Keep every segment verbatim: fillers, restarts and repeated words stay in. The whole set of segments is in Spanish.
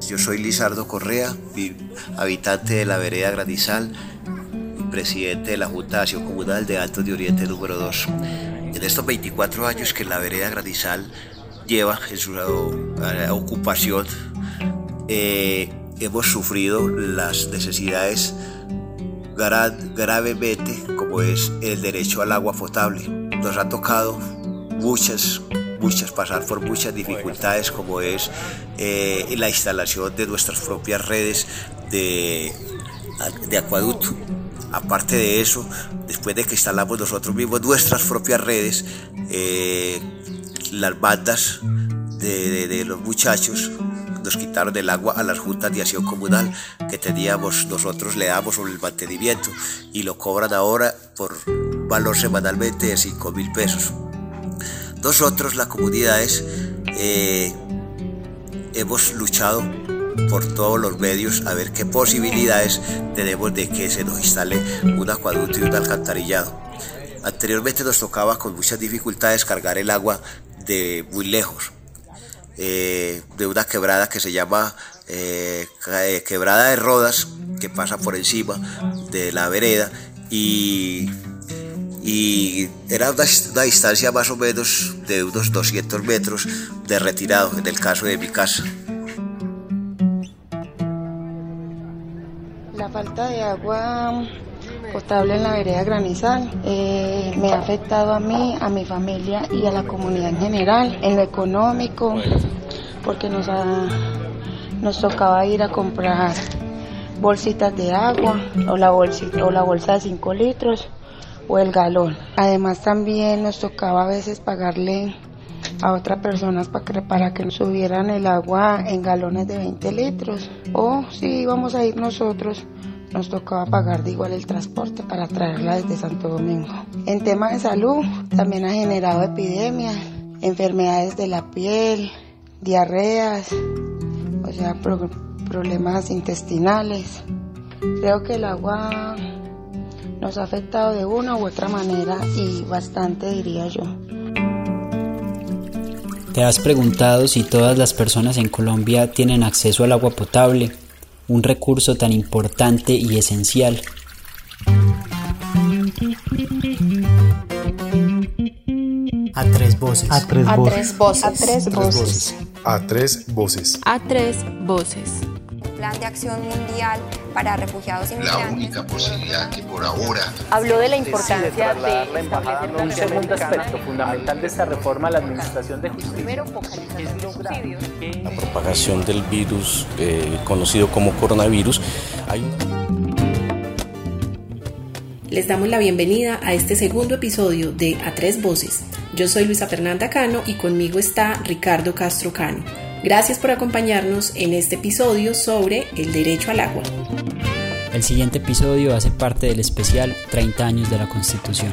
Yo soy Lizardo Correa, habitante de la vereda Granizal, presidente de la Junta de Acción Comunal de Altos de Oriente número dos. En estos veinticuatro años que la vereda Granizal lleva en su uh, ocupación, eh, hemos sufrido las necesidades gra gravemente, como es el derecho al agua potable. Nos ha tocado muchas muchas, pasar por muchas dificultades, como es eh, la instalación de nuestras propias redes de, de acueducto. Aparte de eso, después de que instalamos nosotros mismos nuestras propias redes, eh, las bandas de, de, de los muchachos nos quitaron el agua a las juntas de acción comunal que teníamos, nosotros le damos sobre el mantenimiento, y lo cobran ahora por valor semanalmente de cinco mil pesos. Nosotros, las comunidades, eh, hemos luchado por todos los medios a ver qué posibilidades tenemos de que se nos instale un acueducto y un alcantarillado. Anteriormente nos tocaba con muchas dificultades cargar el agua de muy lejos, eh, de una quebrada que se llama eh, Quebrada de Rodas, que pasa por encima de la vereda, y y era una, una distancia más o menos de unos doscientos metros de retirado, en el caso de mi casa. La falta de agua potable en la vereda Granizal eh, me ha afectado a mí, a mi familia y a la comunidad en general, en lo económico, porque nos, ha, nos tocaba ir a comprar bolsitas de agua o la, bolsita, o la bolsa de cinco litros o el galón. Además también nos tocaba a veces pagarle a otras personas para que, para que nos subieran el agua en galones de veinte litros, o si íbamos a ir nosotros nos tocaba pagar de igual el transporte para traerla desde Santo Domingo. En tema de salud también ha generado epidemias, enfermedades de la piel, diarreas, o sea, pro, problemas intestinales. Creo que el agua nos ha afectado de una u otra manera, y bastante, diría yo. ¿Te has preguntado si todas las personas en Colombia tienen acceso al agua potable, un recurso tan importante y esencial? A tres voces. A tres A voces. tres voces. A tres voces. A tres voces. A tres voces. Plan de acción mundial para refugiados inmigrantes. La única posibilidad que por ahora... Habló de la importancia de, de trasladar la embajada. Un segundo aspecto fundamental de esta reforma a la administración de justicia. Primero, focalizar los subsidios. La propagación del virus eh, conocido como coronavirus. Hay una... Les damos la bienvenida a este segundo episodio de A Tres Voces. Yo soy Luisa Fernanda Cano y conmigo está Ricardo Castro Cano. Gracias por acompañarnos en este episodio sobre el derecho al agua. El siguiente episodio hace parte del especial treinta años de la Constitución.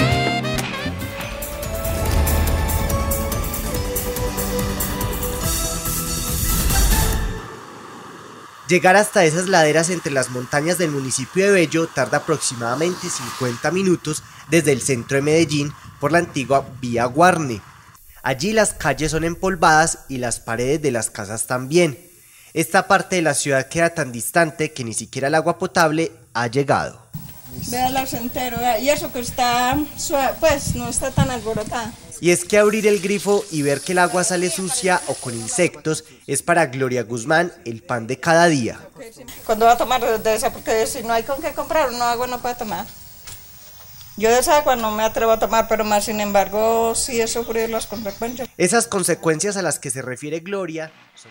Llegar hasta esas laderas entre las montañas del municipio de Bello tarda aproximadamente cincuenta minutos desde el centro de Medellín por la antigua Vía Guarne. Allí las calles son empolvadas y las paredes de las casas también. Esta parte de la ciudad queda tan distante que ni siquiera el agua potable ha llegado. Véalas entero, vea, y eso que está suave, pues no está tan alborotada. Y es que abrir el grifo y ver que el agua sale sucia o con insectos es para Gloria Guzmán el pan de cada día. ¿Cuándo va a tomar de esa? Porque si no hay con qué comprar, uno agua no puede tomar. Yo de esa agua no me atrevo a tomar, pero más sin embargo sí he sufrido las consecuencias. Esas consecuencias a las que se refiere Gloria son...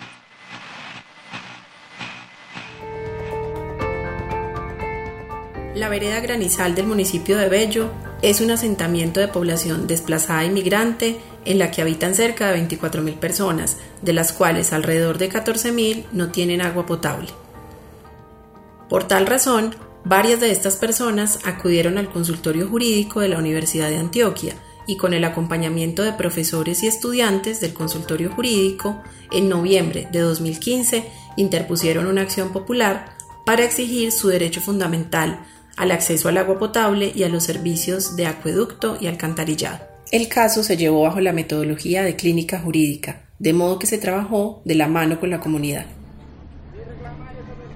La vereda Granizal del municipio de Bello es un asentamiento de población desplazada inmigrante en la que habitan cerca de veinticuatro mil personas, de las cuales alrededor de catorce mil no tienen agua potable. Por tal razón, varias de estas personas acudieron al consultorio jurídico de la Universidad de Antioquia y con el acompañamiento de profesores y estudiantes del consultorio jurídico, en noviembre de dos mil quince interpusieron una acción popular para exigir su derecho fundamental al acceso al agua potable y a los servicios de acueducto y alcantarillado. El caso se llevó bajo la metodología de clínica jurídica, de modo que se trabajó de la mano con la comunidad.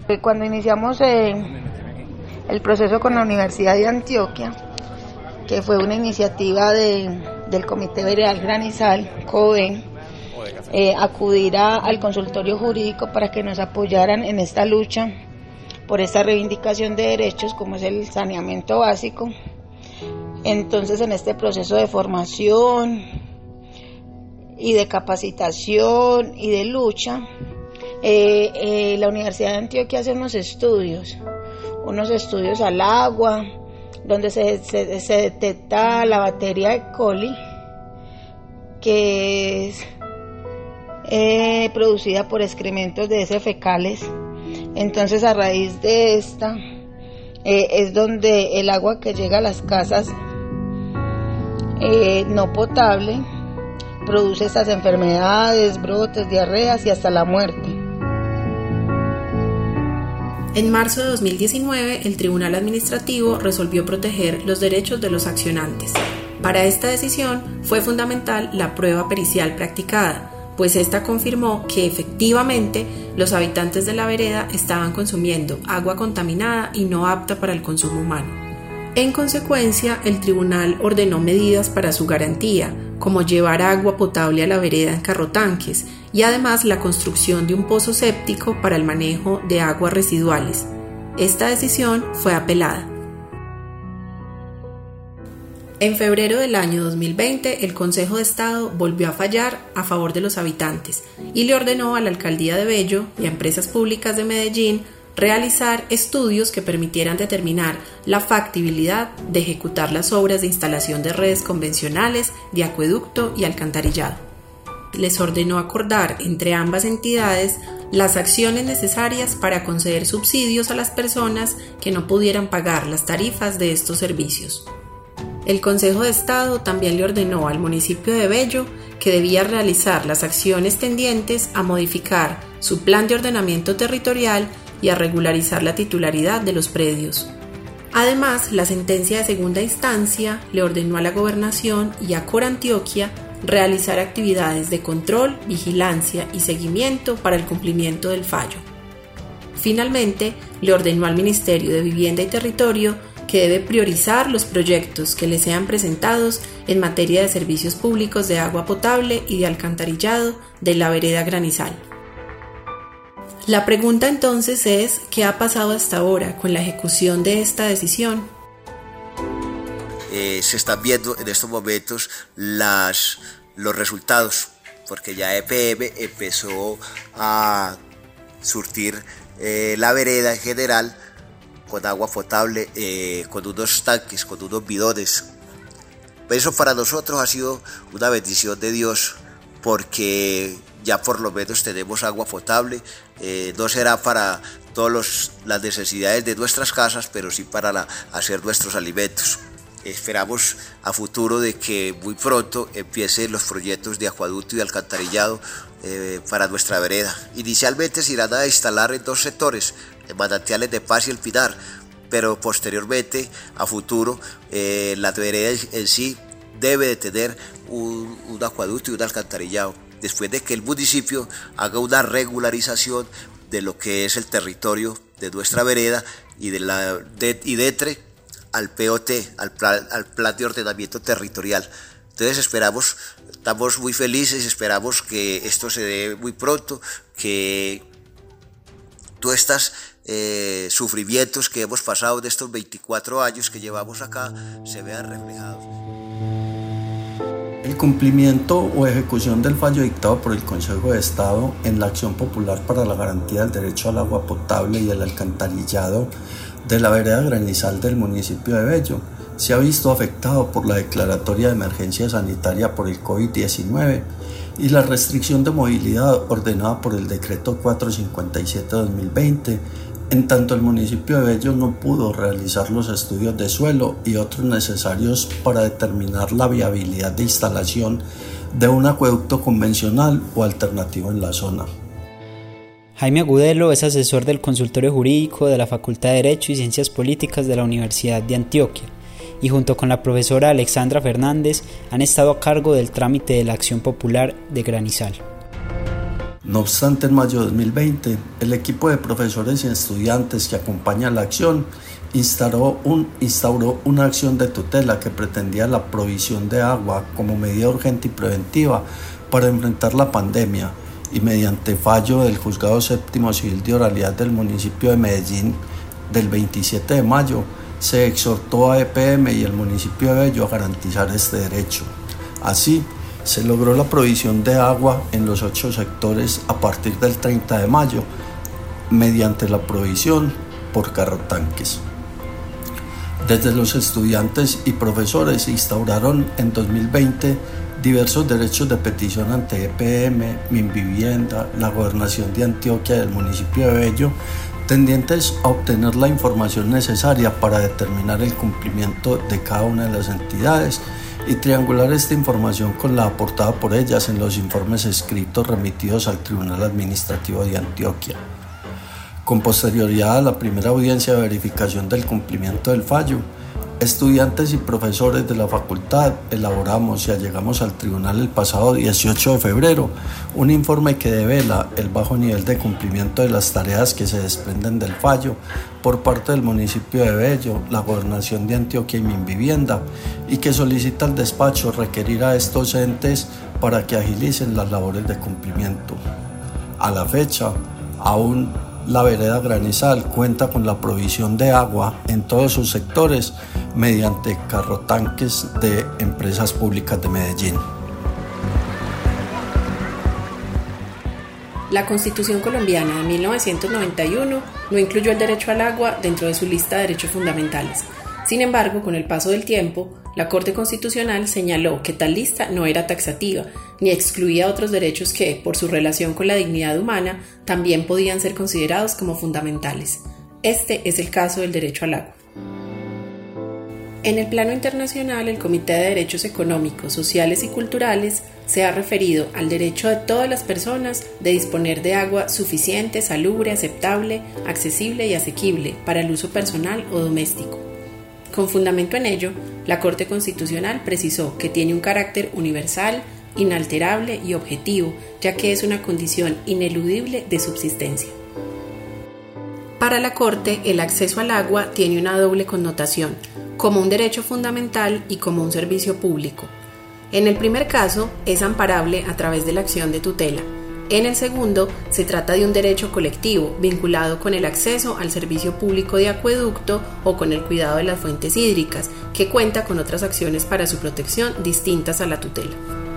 Cuando iniciamos eh, el proceso con la Universidad de Antioquia, que fue una iniciativa de, del Comité Veredal Granizal, COVEN, eh, acudir a, al consultorio jurídico para que nos apoyaran en esta lucha por esta reivindicación de derechos como es el saneamiento básico. Entonces, en este proceso de formación y de capacitación y de lucha, eh, eh, la Universidad de Antioquia hace unos estudios, unos estudios al agua, donde se, se, se detecta la bacteria E. coli, que es eh, producida por excrementos de heces fecales. Entonces, a raíz de esta, eh, es donde el agua que llega a las casas eh, no potable produce estas enfermedades, brotes, diarreas y hasta la muerte. En marzo de dos mil diecinueve, el Tribunal Administrativo resolvió proteger los derechos de los accionantes. Para esta decisión fue fundamental la prueba pericial practicada, pues esta confirmó que efectivamente los habitantes de la vereda estaban consumiendo agua contaminada y no apta para el consumo humano. En consecuencia, el tribunal ordenó medidas para su garantía, como llevar agua potable a la vereda en carrotanques y además la construcción de un pozo séptico para el manejo de aguas residuales. Esta decisión fue apelada. En febrero del año dos mil veinte, el Consejo de Estado volvió a fallar a favor de los habitantes y le ordenó a la Alcaldía de Bello y a empresas públicas de Medellín realizar estudios que permitieran determinar la factibilidad de ejecutar las obras de instalación de redes convencionales de acueducto y alcantarillado. Les ordenó acordar entre ambas entidades las acciones necesarias para conceder subsidios a las personas que no pudieran pagar las tarifas de estos servicios. El Consejo de Estado también le ordenó al municipio de Bello que debía realizar las acciones tendientes a modificar su plan de ordenamiento territorial y a regularizar la titularidad de los predios. Además, la sentencia de segunda instancia le ordenó a la Gobernación y a Corantioquia realizar actividades de control, vigilancia y seguimiento para el cumplimiento del fallo. Finalmente, le ordenó al Ministerio de Vivienda y Territorio que debe priorizar los proyectos que le sean presentados en materia de servicios públicos de agua potable y de alcantarillado de la vereda Granizal. La pregunta entonces es, ¿qué ha pasado hasta ahora con la ejecución de esta decisión? Eh, se están viendo en estos momentos las, los resultados, porque ya E P M empezó a surtir eh, la vereda en general con agua potable, eh, con unos tanques, con unos bidones. Eso para nosotros ha sido una bendición de Dios, porque ya por lo menos tenemos agua potable. Eh, no será para todas las necesidades de nuestras casas, pero sí para la, hacer nuestros alimentos. Esperamos a futuro de que muy pronto empiecen los proyectos de acueducto y alcantarillado eh, para nuestra vereda. Inicialmente se irán a instalar en dos sectores, en Manantiales de Paz y El Pinar, pero posteriormente, a futuro, eh, la vereda en sí debe de tener un, un acueducto y un alcantarillado, después de que el municipio haga una regularización de lo que es el territorio de nuestra vereda y de la de, y de entre al P O T, al plan, al plan de ordenamiento territorial. Entonces esperamos, estamos muy felices, esperamos que esto se dé muy pronto, que todos estos eh, sufrimientos que hemos pasado de estos veinticuatro años que llevamos acá se vean reflejados. El cumplimiento o ejecución del fallo dictado por el Consejo de Estado en la Acción Popular para la Garantía del Derecho al Agua Potable y el Alcantarillado de la vereda Granizal del municipio de Bello se ha visto afectado por la declaratoria de emergencia sanitaria por el COVID diecinueve y la restricción de movilidad ordenada por el Decreto cuatrocientos cincuenta y siete de dos mil veinte, en tanto el municipio de Bello no pudo realizar los estudios de suelo y otros necesarios para determinar la viabilidad de instalación de un acueducto convencional o alternativo en la zona. Jaime Agudelo es asesor del Consultorio Jurídico de la Facultad de Derecho y Ciencias Políticas de la Universidad de Antioquia y junto con la profesora Alexandra Fernández han estado a cargo del trámite de la Acción Popular de Granizal. No obstante, en mayo de dos mil veinte, el equipo de profesores y estudiantes que acompaña la acción instauró, un, instauró una acción de tutela que pretendía la provisión de agua como medida urgente y preventiva para enfrentar la pandemia, y mediante fallo del Juzgado Séptimo Civil de Oralidad del municipio de Medellín del veintisiete de mayo, se exhortó a E P M y el municipio de Bello a garantizar este derecho. Así, se logró la provisión de agua en los ocho sectores a partir del treinta de mayo mediante la provisión por carrotanques. Desde los estudiantes y profesores se instauraron en dos mil veinte diversos derechos de petición ante E P M, Minvivienda, la Gobernación de Antioquia y el municipio de Bello, tendientes a obtener la información necesaria para determinar el cumplimiento de cada una de las entidades y triangular esta información con la aportada por ellas en los informes escritos remitidos al Tribunal Administrativo de Antioquia. Con posterioridad a la primera audiencia de verificación del cumplimiento del fallo, estudiantes y profesores de la facultad elaboramos y allegamos al tribunal el pasado dieciocho de febrero un informe que devela el bajo nivel de cumplimiento de las tareas que se desprenden del fallo por parte del municipio de Bello, la Gobernación de Antioquia y Minvivienda, y que solicita al despacho requerir a estos entes para que agilicen las labores de cumplimiento. A la fecha, aún la vereda Granizal cuenta con la provisión de agua en todos sus sectores mediante carrotanques de empresas públicas de Medellín. La Constitución colombiana de mil novecientos noventa y uno no incluyó el derecho al agua dentro de su lista de derechos fundamentales. Sin embargo, con el paso del tiempo, la Corte Constitucional señaló que tal lista no era taxativa, ni excluía otros derechos que, por su relación con la dignidad humana, también podían ser considerados como fundamentales. Este es el caso del derecho al agua. En el plano internacional, el Comité de Derechos Económicos, Sociales y Culturales se ha referido al derecho de todas las personas de disponer de agua suficiente, salubre, aceptable, accesible y asequible para el uso personal o doméstico. Con fundamento en ello, la Corte Constitucional precisó que tiene un carácter universal, inalterable y objetivo, ya que es una condición ineludible de subsistencia. Para la Corte, el acceso al agua tiene una doble connotación, como un derecho fundamental y como un servicio público. En el primer caso, es amparable a través de la acción de tutela. En el segundo, se trata de un derecho colectivo vinculado con el acceso al servicio público de acueducto o con el cuidado de las fuentes hídricas, que cuenta con otras acciones para su protección distintas a la tutela.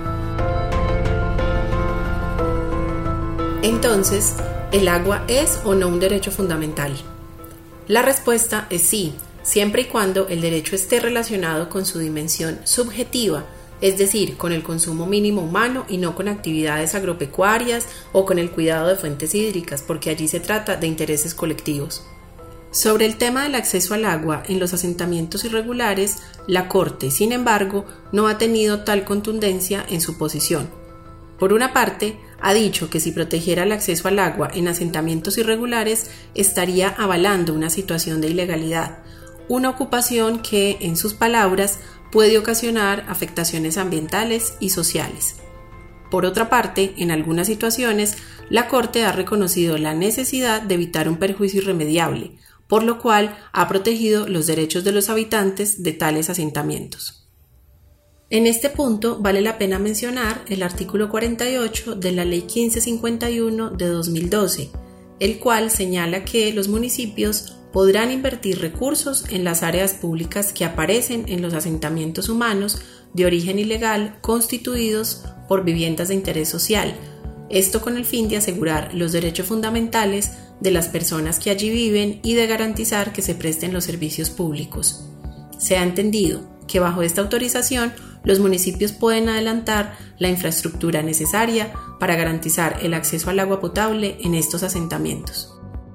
Entonces, ¿el agua es o no un derecho fundamental? La respuesta es sí, siempre y cuando el derecho esté relacionado con su dimensión subjetiva, es decir, con el consumo mínimo humano y no con actividades agropecuarias o con el cuidado de fuentes hídricas, porque allí se trata de intereses colectivos. Sobre el tema del acceso al agua en los asentamientos irregulares, la Corte, sin embargo, no ha tenido tal contundencia en su posición. Por una parte, ha dicho que si protegiera el acceso al agua en asentamientos irregulares, estaría avalando una situación de ilegalidad, una ocupación que, en sus palabras, puede ocasionar afectaciones ambientales y sociales. Por otra parte, en algunas situaciones, la Corte ha reconocido la necesidad de evitar un perjuicio irremediable, por lo cual ha protegido los derechos de los habitantes de tales asentamientos. En este punto vale la pena mencionar el artículo cuarenta y ocho de la Ley quince cincuenta y uno de dos mil doce, el cual señala que los municipios podrán invertir recursos en las áreas públicas que aparecen en los asentamientos humanos de origen ilegal constituidos por viviendas de interés social, esto con el fin de asegurar los derechos fundamentales de las personas que allí viven y de garantizar que se presten los servicios públicos. Se ha entendido que bajo esta autorización los municipios pueden adelantar la infraestructura necesaria para garantizar el acceso al agua potable en estos asentamientos.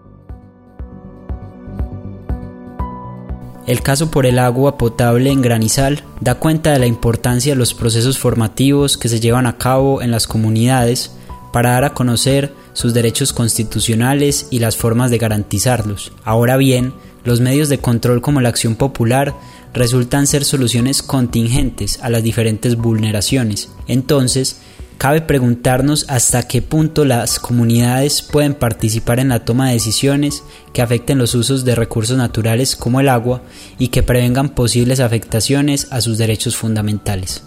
El caso por el agua potable en Granizal da cuenta de la importancia de los procesos formativos que se llevan a cabo en las comunidades para dar a conocer sus derechos constitucionales y las formas de garantizarlos. Ahora bien, los medios de control como la acción popular resultan ser soluciones contingentes a las diferentes vulneraciones. Entonces, Cabe preguntarnos hasta qué punto las comunidades pueden participar en la toma de decisiones que afecten los usos de recursos naturales como el agua y que prevengan posibles afectaciones a sus derechos fundamentales.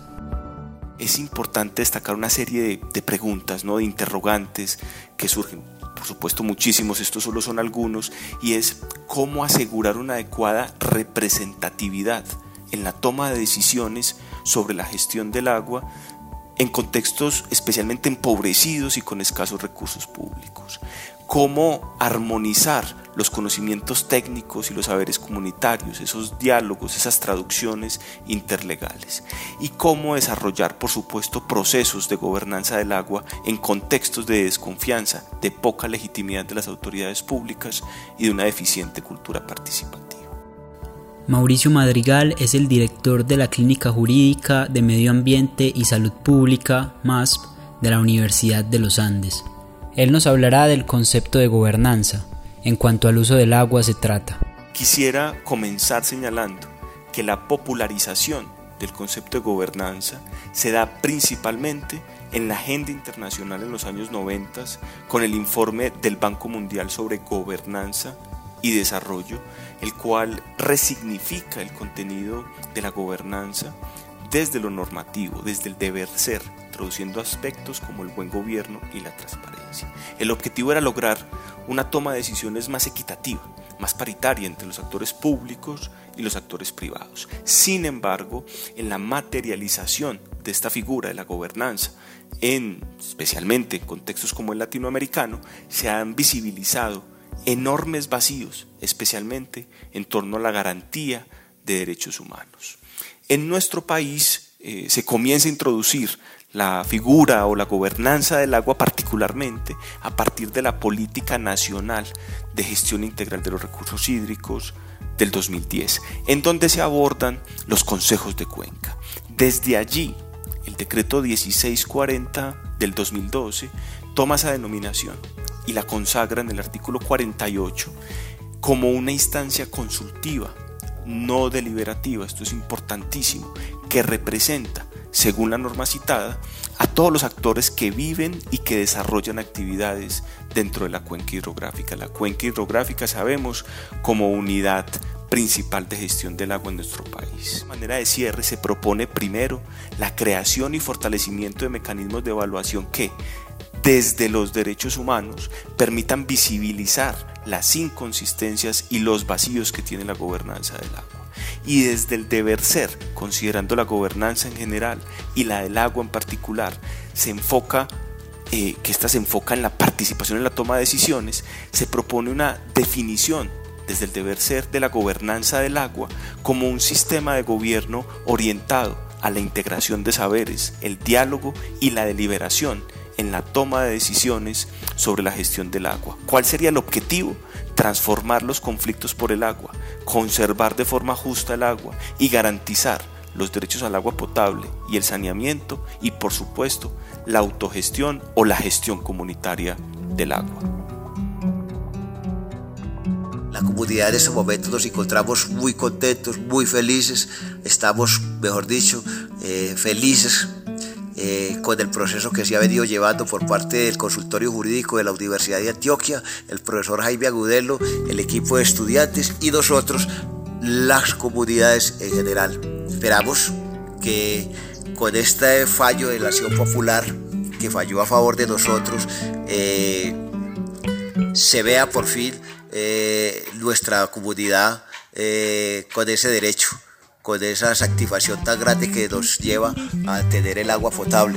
Es importante destacar una serie de, de preguntas, ¿no? de interrogantes que surgen. Por supuesto muchísimos, estos solo son algunos, y es cómo asegurar una adecuada representatividad en la toma de decisiones sobre la gestión del agua en contextos especialmente empobrecidos y con escasos recursos públicos. Cómo armonizar los conocimientos técnicos y los saberes comunitarios, esos diálogos, esas traducciones interlegales. Y cómo desarrollar, por supuesto, procesos de gobernanza del agua en contextos de desconfianza, de poca legitimidad de las autoridades públicas y de una deficiente cultura participativa. Mauricio Madrigal es el director de la Clínica Jurídica de Medio Ambiente y Salud Pública, M A S P, de la Universidad de los Andes. Él nos hablará del concepto de gobernanza, en cuanto al uso del agua se trata. Quisiera comenzar señalando que la popularización del concepto de gobernanza se da principalmente en la agenda internacional en los años noventa con el informe del Banco Mundial sobre gobernanza y desarrollo, el cual resignifica el contenido de la gobernanza desde lo normativo, desde el deber ser, introduciendo aspectos como el buen gobierno y la transparencia. El objetivo era lograr una toma de decisiones más equitativa, más paritaria entre los actores públicos y los actores privados. Sin embargo, en la materialización de esta figura de la gobernanza, en, especialmente en contextos como el latinoamericano, se han visibilizado enormes vacíos, especialmente en torno a la garantía de derechos humanos. En nuestro país eh, se comienza a introducir la figura o la gobernanza del agua particularmente a partir de la Política Nacional de Gestión Integral de los Recursos Hídricos del dos mil diez, en donde se abordan los consejos de cuenca. Desde allí, el decreto dieciséis cuarenta del dos mil doce toma esa denominación y la consagra en el artículo cuarenta y ocho como una instancia consultiva, no deliberativa, esto es importantísimo, que representa, según la norma citada, a todos los actores que viven y que desarrollan actividades dentro de la cuenca hidrográfica. La cuenca hidrográfica sabemos como unidad principal de gestión del agua en nuestro país. De manera de cierre se propone primero la creación y fortalecimiento de mecanismos de evaluación que, desde los derechos humanos, permitan visibilizar las inconsistencias y los vacíos que tiene la gobernanza del agua. Y desde el deber ser, considerando la gobernanza en general y la del agua en particular, se enfoca, eh, que esta se enfoca en la participación en la toma de decisiones, se propone una definición desde el deber ser de la gobernanza del agua como un sistema de gobierno orientado a la integración de saberes, el diálogo y la deliberación en la toma de decisiones sobre la gestión del agua. ¿Cuál sería el objetivo? Transformar los conflictos por el agua, conservar de forma justa el agua y garantizar los derechos al agua potable y el saneamiento y, por supuesto, la autogestión o la gestión comunitaria del agua. La comunidad en estos momentos nos encontramos muy contentos, muy felices, estamos, mejor dicho, eh, felices Eh, con el proceso que se ha venido llevando por parte del consultorio jurídico de la Universidad de Antioquia, el profesor Jaime Agudelo, el equipo de estudiantes y nosotros, las comunidades en general. Esperamos que con este fallo de la acción popular que falló a favor de nosotros, eh, se vea por fin eh, nuestra comunidad eh, con ese derecho, con esa satisfacción tan grande que nos lleva a tener el agua potable.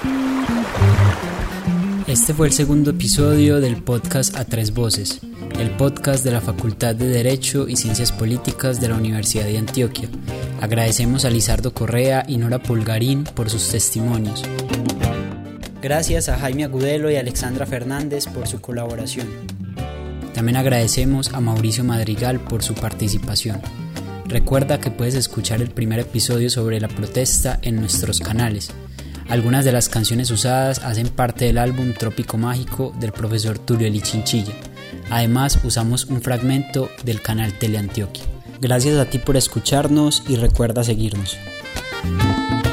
Este fue el segundo episodio del podcast A Tres Voces, el podcast de la Facultad de Derecho y Ciencias Políticas de la Universidad de Antioquia. Agradecemos a Lizardo Correa y Nora Pulgarín por sus testimonios. Gracias a Jaime Agudelo y Alexandra Fernández por su colaboración. También agradecemos a Mauricio Madrigal por su participación. Recuerda que puedes escuchar el primer episodio sobre la protesta en nuestros canales. Algunas de las canciones usadas hacen parte del álbum Trópico Mágico del profesor Tulio Eli Chinchilla. Además, usamos un fragmento del canal Teleantioquia. Gracias a ti por escucharnos y recuerda seguirnos.